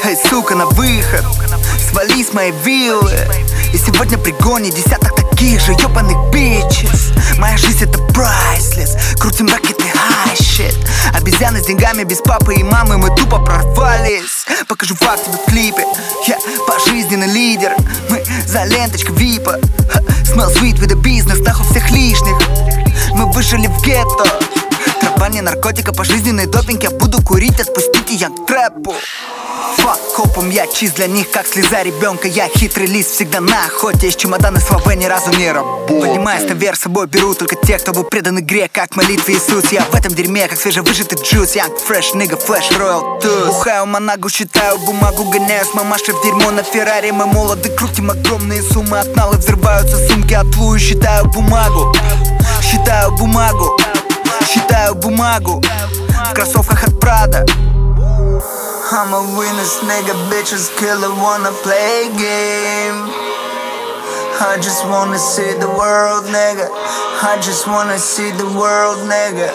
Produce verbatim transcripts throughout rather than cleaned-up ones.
Эй, сука, на выход, свали с моей виллы. И сегодня пригони десяток таких же ёбаных бичес. Моя жизнь это priceless, крутим ракеты high shit. Обезьяны с деньгами без папы и мамы, мы тупо прорвались. Покажу факт тебе в клипе, я пожизненный лидер. Мы за ленточкой випа, smell sweet with the business, нахуй всех лишних. Мы выжили в гетто, трава не наркотика, пожизненный допинг. Я буду курить, отпустите янг трэпу. Фак копом, я чист для них, как слеза ребенка. Я хитрый лист, всегда на охоте. Из чемодана с ВВ ни разу не работал. Поднимаясь наверх, с собой беру только тех, кто был предан игре, как молитве Иисус. Я в этом дерьме, как свежевыжатый джус. Young fresh, nigga, flash, royal туз. Бухаю манагу, считаю бумагу, гоняюсь мамашей в дерьмо на Феррари. Мы молоды, крутим огромные суммы, от налы взрываются сумки, отлую, считаю бумагу. Считаю бумагу, считаю бумагу. В кроссовках от Прада. I'm a witness, nigga, bitches, killer, wanna play game. I just wanna see the world, nigga. I just wanna see the world, nigga.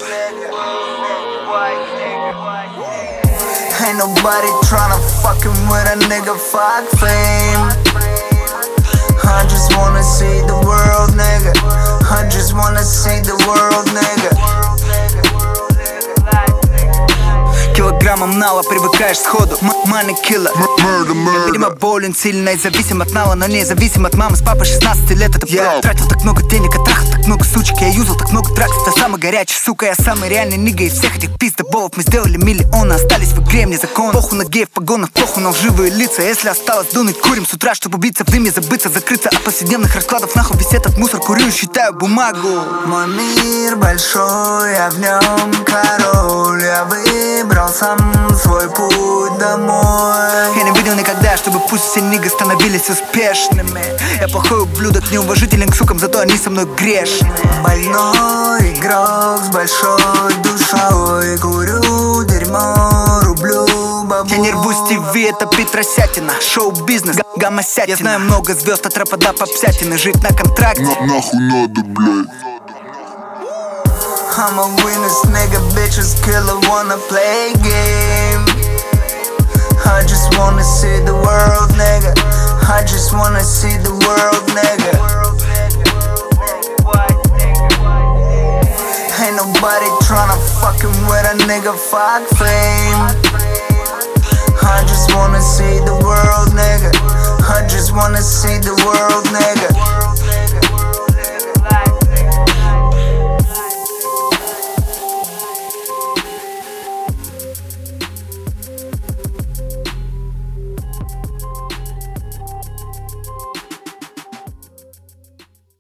Ain't nobody tryna fucking with a nigga, fuck fame. I just wanna see the world, nigga. I just wanna see the world, nigga. Килограммом нала привыкаешь сходу. Money killer. Видимо, болен сильно и зависим от нала, но не зависим от мамы с папой. шестнадцати лет это yeah. Тратил так много денег, а трахал так много сучек. Я юзал так много дракс, это самый горячий, сука. Я самый реальный нига из всех этих пиздоболов. Мы сделали миллионы, остались в игре, мне закон. Похуй на геев в погонах, похуй на лживые лица. Если осталось дунуть, курим с утра, чтобы убиться в дыме, забыться, закрыться от повседневных раскладов. Нахуй весь этот мусор, курю и считаю бумагу. Мой мир большой, я в нем король. Я выбрал сам свой путь домой. Я не видел никогда, чтобы пусть все нига становились успешными. Я плохой ублюдок, неуважителен к сукам, зато они со мной грешны. Больной игрок с большой душой. Курю дерьмо, рублю бабу. Я не рвусь ТВ, это Петросятина. Шоу-бизнес, гамасятина. Я знаю много звезд от рэпа до попсятины. Жить на контракте на, нахуй надо, блядь. I'm a witness, nigga, bitches, killer, wanna play game. I just wanna see the world, nigga. I just wanna see the world, nigga. Ain't nobody tryna fucking with a nigga, fuck fame. I just wanna see the world, nigga. I just wanna see the world, nigga.